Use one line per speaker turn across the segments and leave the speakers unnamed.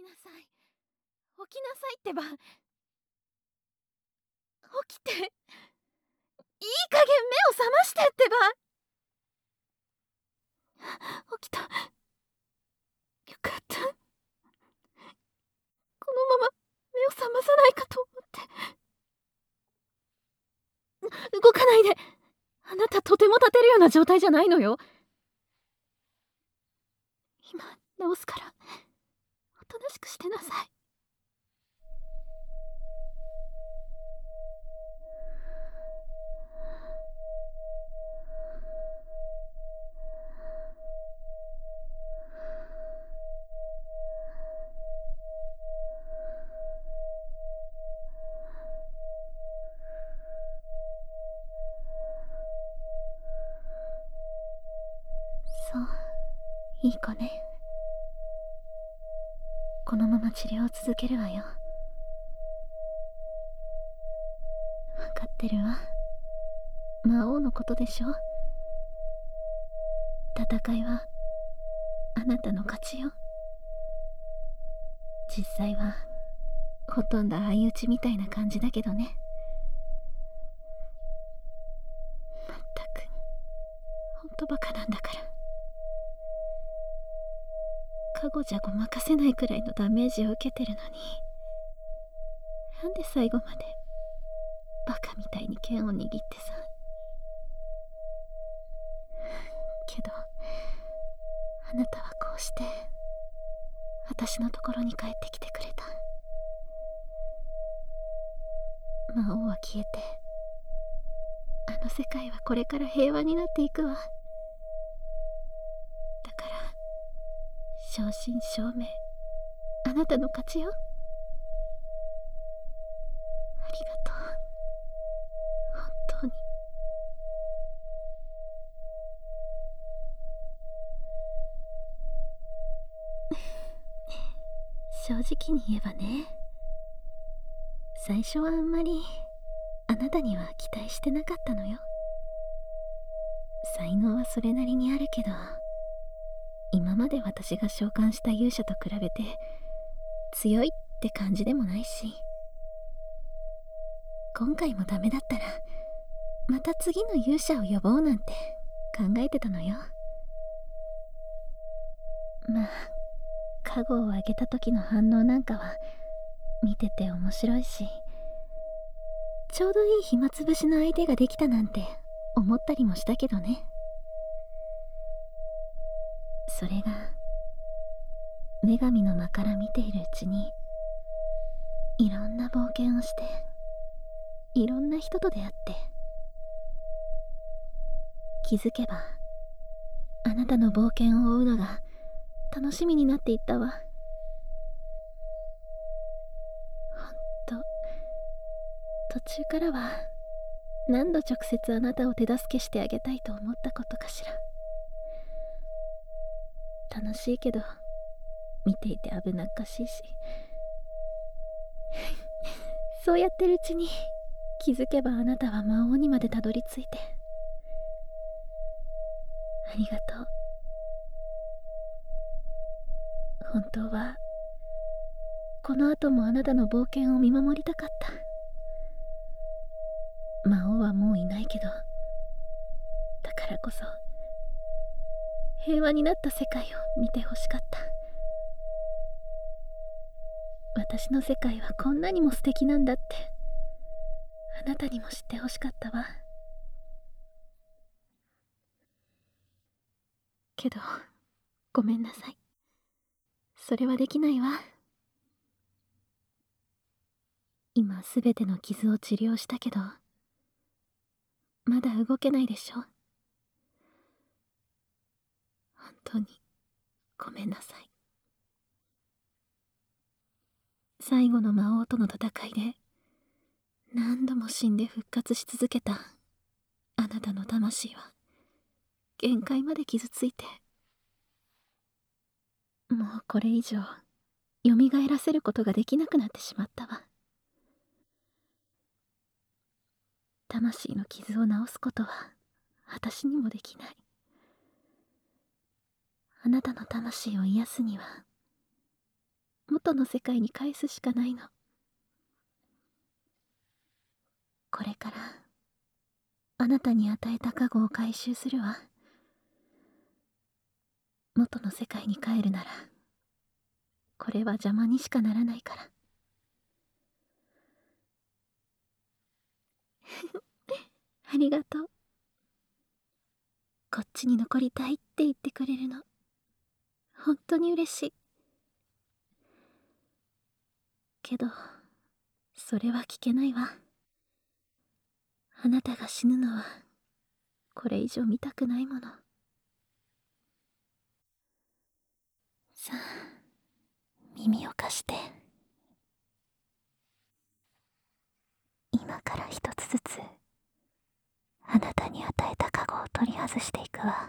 なさい。起きなさいってば。起きて。いい加減目を覚ましてってば。起きた。よかった。このまま目を覚まさないかと思って。動かないで。あなたとても立てるような状態じゃないのよ。今直すからおとなしくしてなさい。そう、いい子ね。このまま治療を続けるわよ。分かってるわ。魔王のことでしょ。戦いはあなたの勝ちよ。実際はほとんど相打ちみたいな感じだけどね。まったくほんとバカなんだから。加護じゃごまかせないくらいのダメージを受けてるのに、なんで最後までバカみたいに剣を握ってさ。けどあなたはこうして私のところに帰ってきてくれた。魔王は消えて、あの世界はこれから平和になっていくわ。だから正真正銘あなたの勝ちよ。ありがとう、本当に。正直に言えばね、最初はあんまりあなたには期待してなかったのよ。才能はそれなりにあるけど、今まで私が召喚した勇者と比べて強いって感じでもないし、今回もダメだったらまた次の勇者を呼ぼうなんて考えてたのよ。まあ加護をあげた時の反応なんかは見てて面白いし、ちょうどいい暇つぶしの相手ができたなんて思ったりもしたけどね。それが女神の間から見ているうちに、いろんな冒険をして、いろんな人と出会って、気づけばあなたの冒険を追うのが楽しみになっていったわ。ほんと途中からは何度直接あなたを手助けしてあげたいと思ったことかしら。楽しいけど見ていて危なっかしいしそうやってるうちに気づけばあなたは魔王にまでたどり着いて。ありがとう。本当はこの後もあなたの冒険を見守りたかった。魔王はもういないけど、だからこそ平和になった世界を見てほしかった。私の世界はこんなにも素敵なんだってあなたにも知ってほしかったわ。けどごめんなさい、それはできないわ。今すべての傷を治療したけどまだ動けないでしょ。本当にごめんなさい。最後の魔王との戦いで何度も死んで復活し続けたあなたの魂は限界まで傷ついて、もうこれ以上蘇らせることができなくなってしまったわ。魂の傷を治すことは私にもできない。あなたの魂を癒すにはもっ元の世界に返すしかないの。これからあなたに与えた加護を回収するわ。元の世界に帰るならこれは邪魔にしかならないから。ありがとう。こっちに残りたいって言ってくれるの本当に嬉しい。けどそれは聞けないわ。あなたが死ぬのはこれ以上見たくないもの。さあ耳を貸して。今から一つずつあなたに与えた加護を取り外していくわ。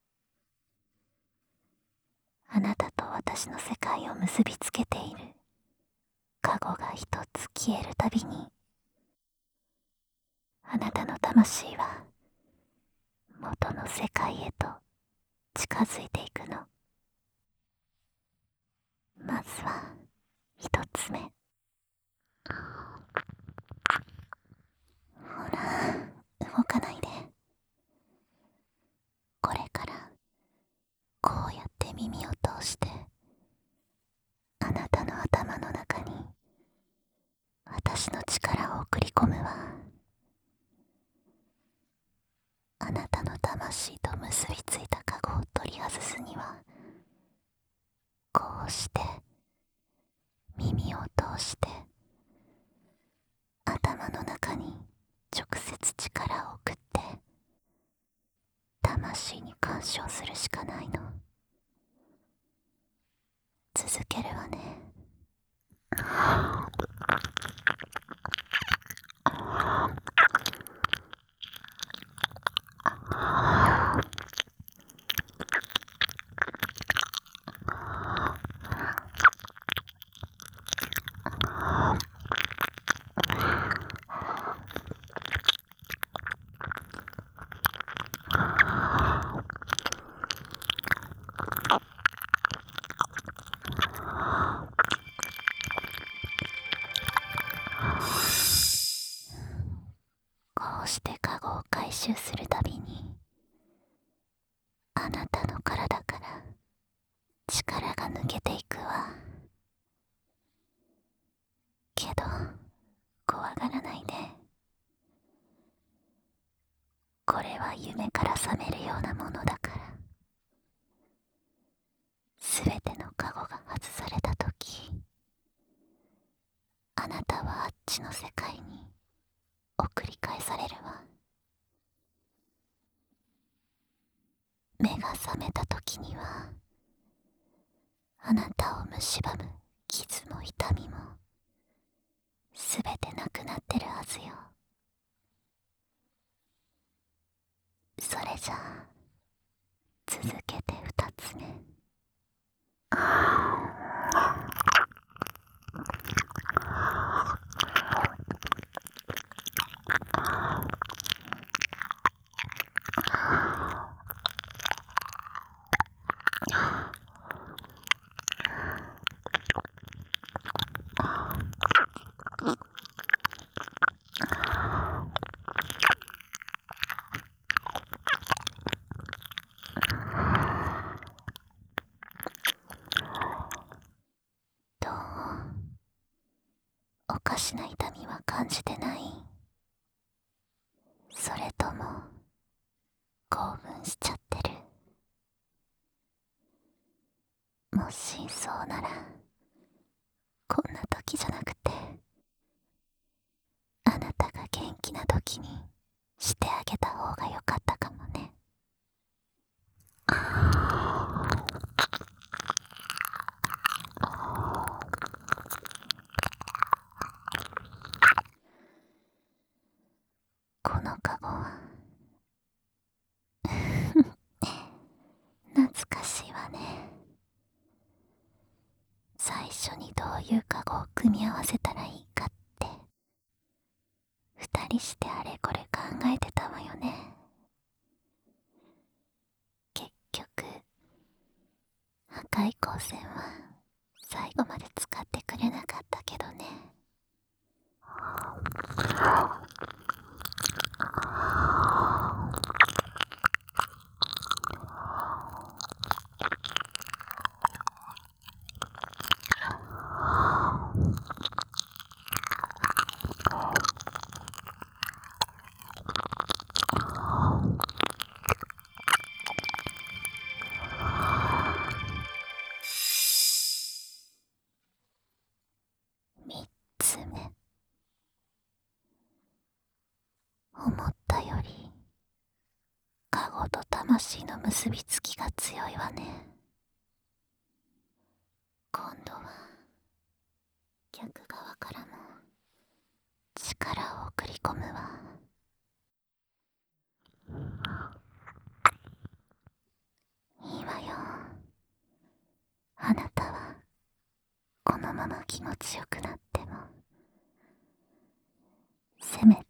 あなたと私の世界を結びつけている加護が一つ消えるたびに、あなたの魂は元の世界へと近づいていくの。まずは一つ目。ほら、動かないで。これからこうやって耳を通してあなたの頭の中に私の力を送り込むわ。あなたの魂と結びついた加護を取り外すには、こうして耳を通して頭の中に直接力を送って魂に干渉するしかないの。続けるわね。こうして加護を回収するたびにあなたの体から力が抜けていくわ。けど怖がらないで。これは夢から覚めるようなものだから。すべての加護が外されたとき、あなたはあっちの世界に送り返されるわ。目が覚めたときにはあなたを蝕む傷も痛みもすべてなくなってるはずよ。それじゃあ続けて二つ目。どう？おかしな痛みは感じてない？それとも興奮しちゃってる？もしそうならこんな時じゃなくてあなたが元気な時にしてあげた方がよかったかもね。このカゴは懐かしいわね。最初にどういうカゴを組み合わせたらいいかって二人してあれこれ考えてたわよね。結局破壊光線は最後まで使ってくれなかったけどね。3つ目。思ったよりカゴと魂の結びつきが強いわね。今度は逆側からも力を送り込むわ。いいわよ。あなたはこのまま気持ちよくなっても、せめて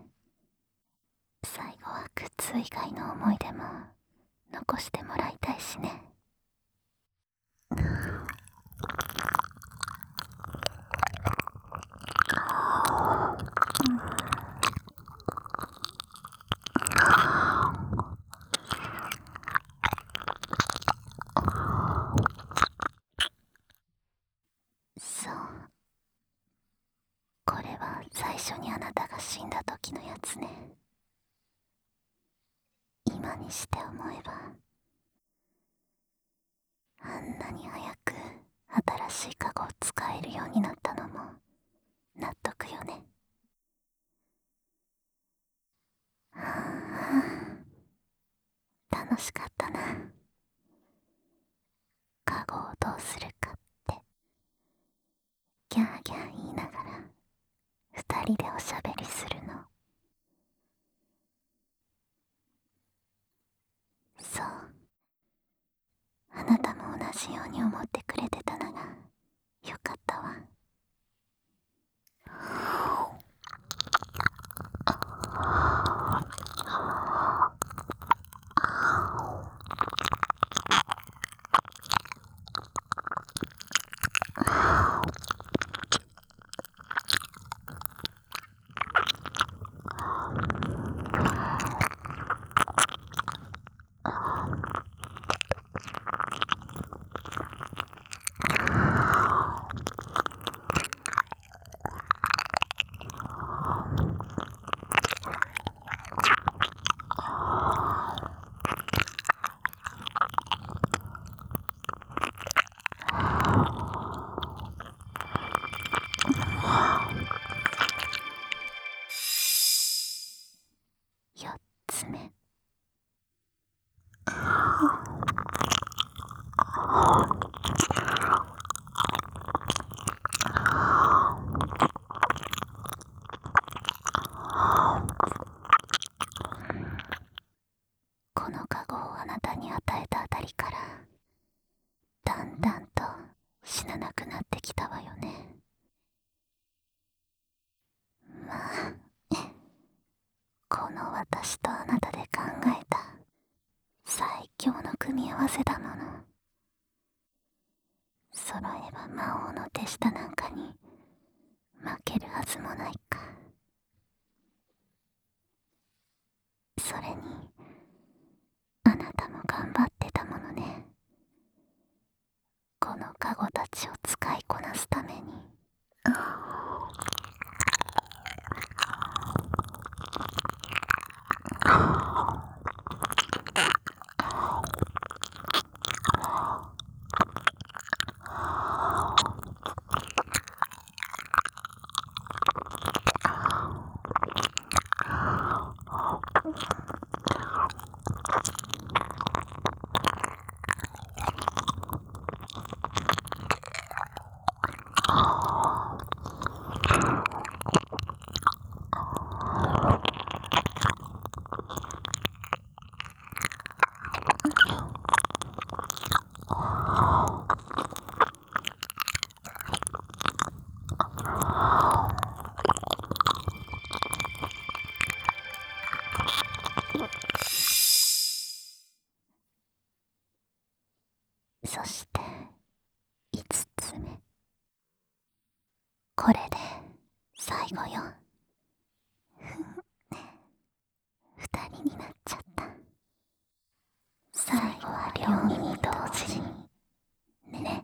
最後は靴以外の思い出も残してもらいたいしね。そう、これは最初にあなたが死んだ時のやつね。今にして思えば、あんなに早く新しいカゴを使えるようになったのも納得よね。楽しかったな。カゴをどうするかってギャーギャー言いながら二人でおしゃべりするの。そう、あなたも同じように思ってくれてたならよかったわ。4つ目。このカゴをあなたに与えたあたりからだんだんと死ななくなってきたわよね。まあ、この私とあなたで考えた最強の組み合わせだもの。揃えば魔王の手下なんかに負けるはずもないか。それにあなたも頑張ってたものね。このカゴたちを使いこなすために。 これで最後よ。二人になっちゃった。最後は両耳同時にね。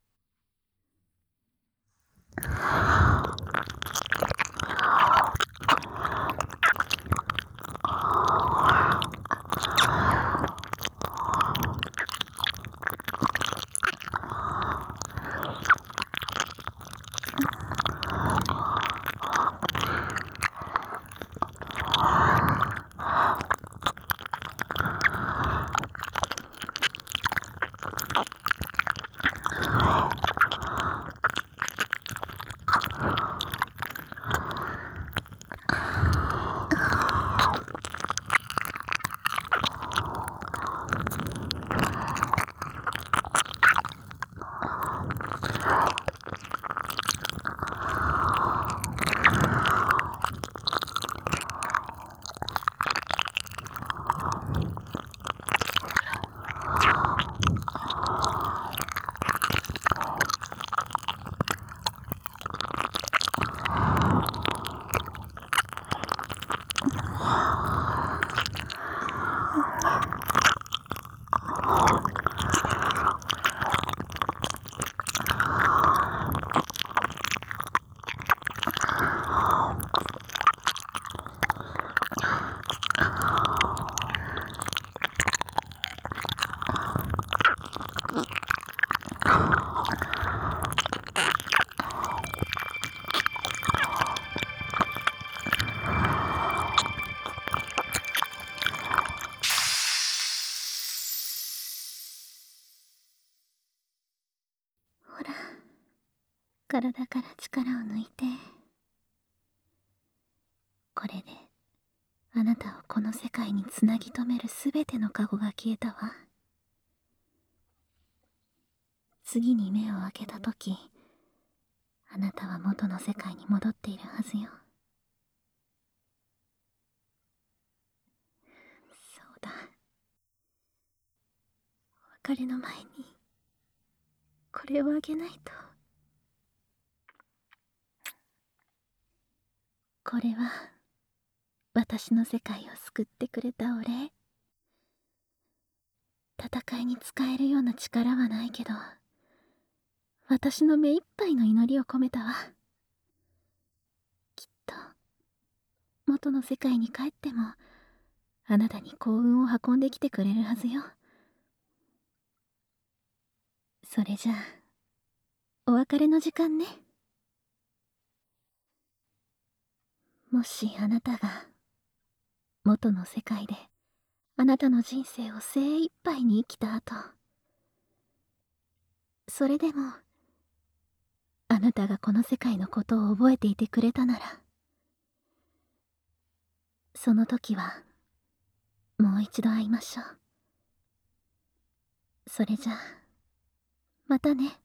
ほら、体から力を抜いて。これであなたをこの世界につなぎ止めるすべてのカゴが消えたわ。次に目を開けたとき、あなたは元の世界に戻っているはずよ。そうだ。お別れの前にこれをあげないと。これは私の世界を救ってくれたお礼。戦いに使えるような力はないけど、私の目いっぱいの祈りを込めたわ。きっと元の世界に帰ってもあなたに幸運を運んできてくれるはずよ。それじゃあお別れの時間ね。もしあなたが元の世界であなたの人生を精一杯に生きた後、それでもあなたがこの世界のことを覚えていてくれたなら、その時はもう一度会いましょう。それじゃあまたね。